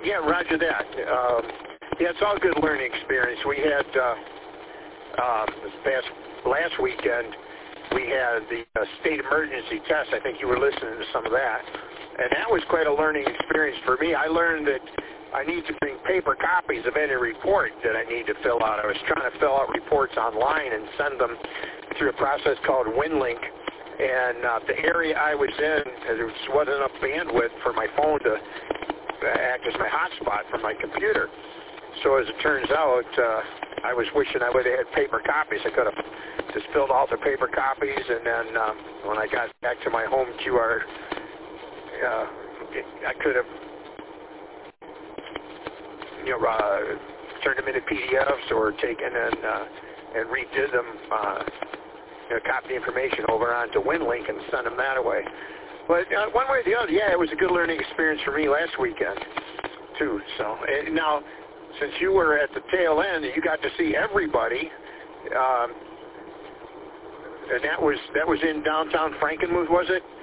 Yeah, roger that. Yeah, it's all good learning experience. We had last weekend, we had the state emergency test. I think you were listening to some of that. And that was quite a learning experience for me. I learned that I need to bring paper copies of any report that I need to fill out. I was trying to fill out reports online and send them through a process called WinLink. And the area I was in, there wasn't enough bandwidth for my phone to act as my hotspot for my computer. So as it turns out, I was wishing I would have had paper copies. I could have just filled out the paper copies, and then when I got back to my home QR, I could have turned them into PDFs or taken and redid them, copy the information over onto WinLink and send them that way. But one way or the other, yeah, it was a good learning experience for me last weekend, too. So now, since you were at the tail end, you got to see everybody, and that was in downtown Frankenmuth, was it?